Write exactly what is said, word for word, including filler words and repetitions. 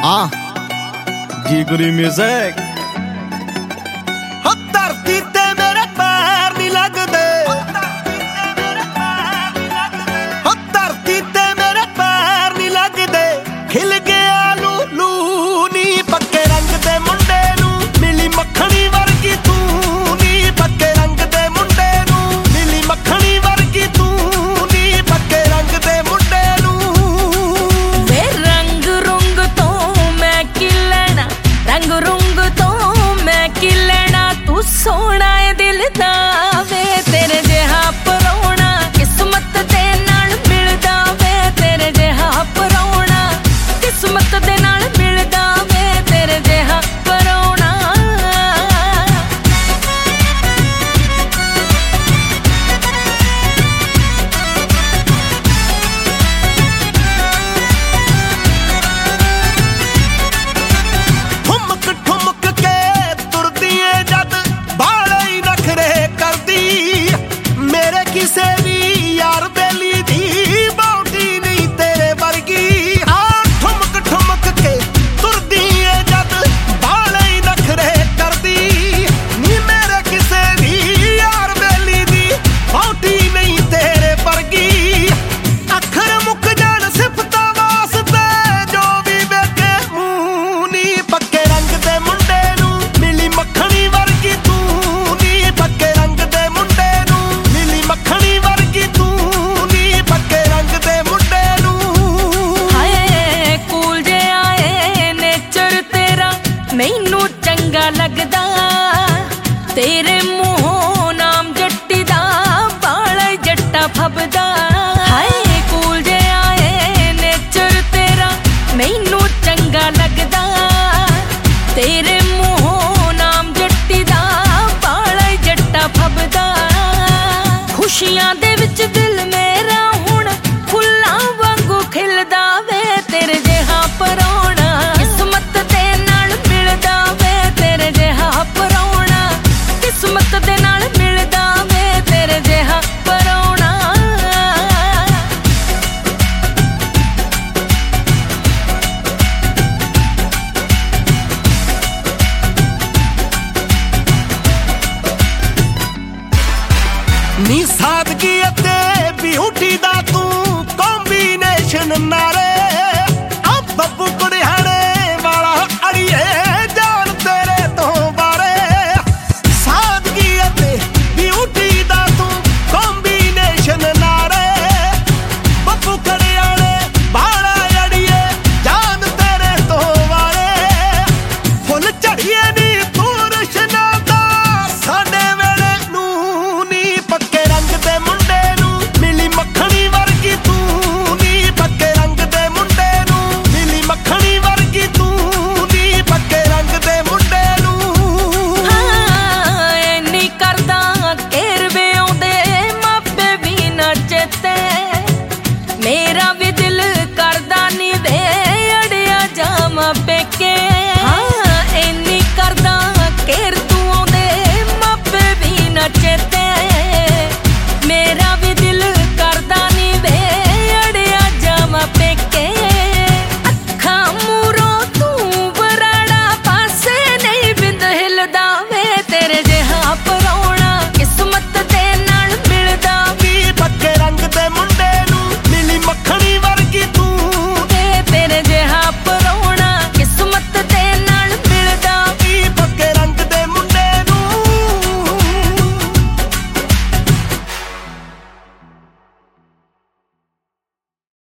हाँ जी गुरी म्यूजिक। धरती ते मेरे पैर नहीं लगदे, धरती ते मेरे पैर नहीं लगदे। खिल गया लूलू नी पक्के रंग दे मुंडे नू मिली मक्खनी वर्गी तू नी पक्के रंग दे मुंडे नू मिली मक्खनी वर्गी तू नी पक्के रंग दे मुंडे नू। वे रंग रुंग तो मैं की लेना, रंग रुंग तो मैं की लेना। तू सोना है दिल दा वे तेरे जिहा परोना किस्मत दे नाल मिलदा वे तेरे जिहा परोना किस्मत दे नाल मिलदा वे तेरे जिहा परोना। ठुमक ठुमक के तुरदी है जद बाले ही नखरे करदी। मेरे किसे भी यार बेली दी बॉडी नहीं तेरे वर्गी। हाँ ठुमक ठुमक के तुरदी है जद बाले ही नखरे करदी। नी मेरे किसे भी यार बेली दी बॉडी नहीं तेरे वर्गी। अखर मुक जान सिफता वास्ते जो भी बेके मुंह नी पक्के रंग दे मुंडे नू मिली मक्खनी वर्गी तू नी पक्के रंग दे मुंडे नू मिली मक्खनी वर्गी तू नी पक्के रंग दे मुंडे नू। हाय कूल जे आए नेचर तेरा मैनू चंगा लगदा। तेरे मूंहों नाम जट्टी दा बाला जट्टा फबदा। हाय कूल जे आए नेचर तेरा मैनू चंगा लगदा। तेरे मूंहों नाम जट्टी दा बाला जट्टा फबदा। खुशियां दे विच दिल मेरा हुण फुल्लां वांगू खिलदा वे तेरे जिहा परोना किस्मत दे नाल मिलदा वे तेरे जिहा परोना किस्मत दे नाल मिलदा वे तेरे जिहा परोना। नी सादगी अते ब्यूटी दा